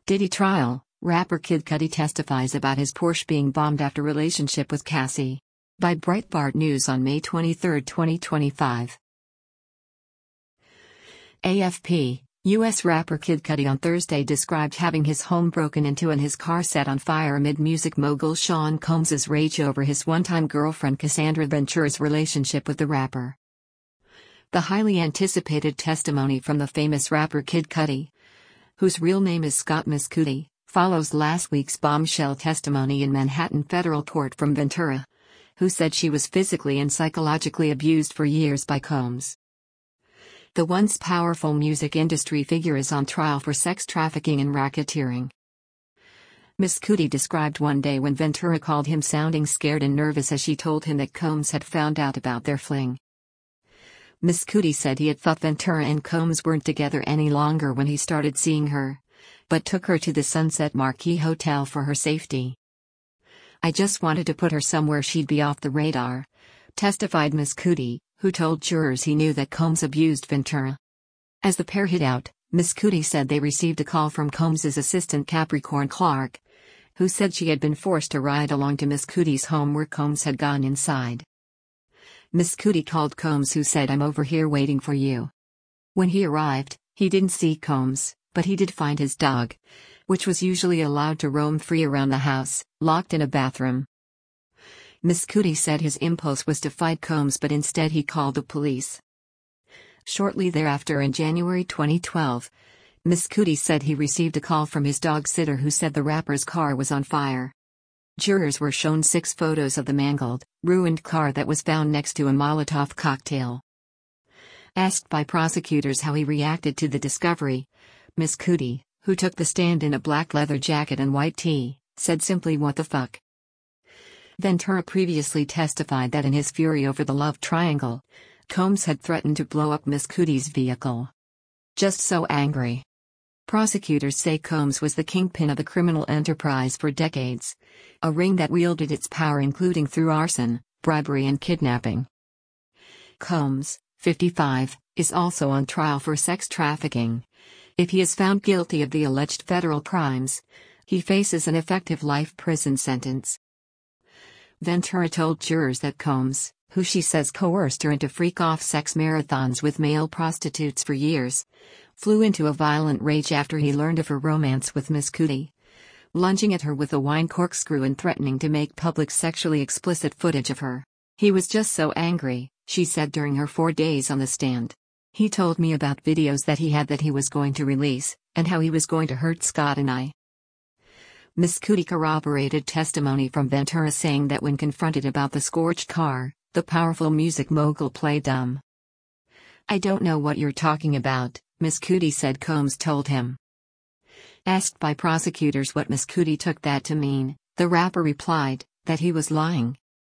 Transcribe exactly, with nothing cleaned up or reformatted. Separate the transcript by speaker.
Speaker 1: Diddy trial, rapper Kid Cudi testifies about his Porsche being bombed after relationship with Cassie. By Breitbart News on May twenty-third, twenty twenty-five. A F P, U S rapper Kid Cudi on Thursday described having his home broken into and his car set on fire amid music mogul Sean Combs' rage over his one-time girlfriend Cassandra Ventura's relationship with the rapper. The highly anticipated testimony from the famous rapper Kid Cudi, whose real name is Scott Mescudi, follows last week's bombshell testimony in Manhattan federal court from Ventura, who said she was physically and psychologically abused for years by Combs. The once powerful music industry figure is on trial for sex trafficking and racketeering. Mescudi described one day when Ventura called him sounding scared and nervous as she told him that Combs had found out about their fling. Mescudi said he had thought Ventura and Combs weren't together any longer when he started seeing her, but took her to the Sunset Marquis Hotel for her safety. "I just wanted to put her somewhere she'd be off the radar," testified Mescudi, who told jurors he knew that Combs abused Ventura. As the pair hid out, Mescudi said they received a call from Combs's assistant Capricorn Clark, who said she had been forced to ride along to Mescudi's home where Combs had gone inside. Mescudi called Combs, who said, "I'm over here waiting for you." When he arrived, he didn't see Combs, but he did find his dog, which was usually allowed to roam free around the house, locked in a bathroom. Mescudi said his impulse was to fight Combs, but instead he called the police. Shortly thereafter, in January twenty twelve, Mescudi said he received a call from his dog sitter who said the rapper's car was on fire. Jurors were shown six photos of the mangled, ruined car that was found next to a Molotov cocktail. Asked by prosecutors how he reacted to the discovery, Mescudi, who took the stand in a black leather jacket and white tee, said simply, "What the fuck?" Ventura previously testified that in his fury over the love triangle, Combs had threatened to blow up Mescudi's vehicle. "Just so angry." Prosecutors say Combs was the kingpin of the criminal enterprise for decades, a ring that wielded its power including through arson, bribery and kidnapping. Combs, fifty-five, is also on trial for sex trafficking. If he is found guilty of the alleged federal crimes, he faces an effective life prison sentence. Ventura told jurors that Combs, who she says coerced her into freak-off sex marathons with male prostitutes for years, flew into a violent rage after he learned of her romance with Mescudi, lunging at her with a wine corkscrew and threatening to make public sexually explicit footage of her. "He was just so angry," she said during her four days on the stand. "He told me about videos that he had that he was going to release, and how he was going to hurt Scott and I." Mescudi corroborated testimony from Ventura, saying that when confronted about the scorched car, the powerful music mogul played dumb. "I don't know what you're talking about," Mescudi said Combs told him. Asked by prosecutors what Mescudi took that to mean, the rapper replied that he was lying.